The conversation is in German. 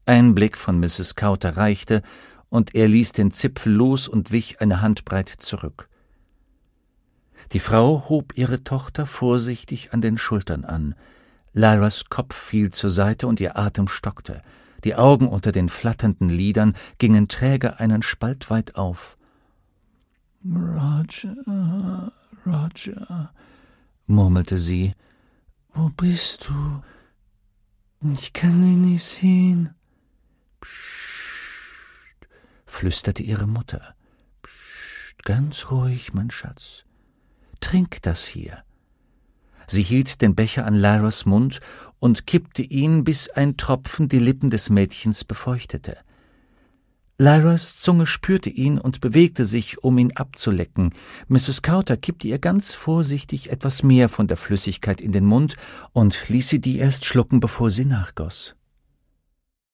Ein Blick von Mrs. Kauter reichte, und er ließ den Zipfel los und wich eine Handbreit zurück. Die Frau hob ihre Tochter vorsichtig an den Schultern an. Lyras Kopf fiel zur Seite und ihr Atem stockte. Die Augen unter den flatternden Lidern gingen träge einen Spalt weit auf. »Roger, Roger«, murmelte sie, »wo bist du? Ich kann ihn nicht sehen.« »Psst«, flüsterte ihre Mutter. »Psst, ganz ruhig, mein Schatz. Trink das hier.« Sie hielt den Becher an Lyras Mund und kippte ihn, bis ein Tropfen die Lippen des Mädchens befeuchtete. Lyras Zunge spürte ihn und bewegte sich, um ihn abzulecken. Mrs. Kauter kippte ihr ganz vorsichtig etwas mehr von der Flüssigkeit in den Mund und ließ sie die erst schlucken, bevor sie nachgoss.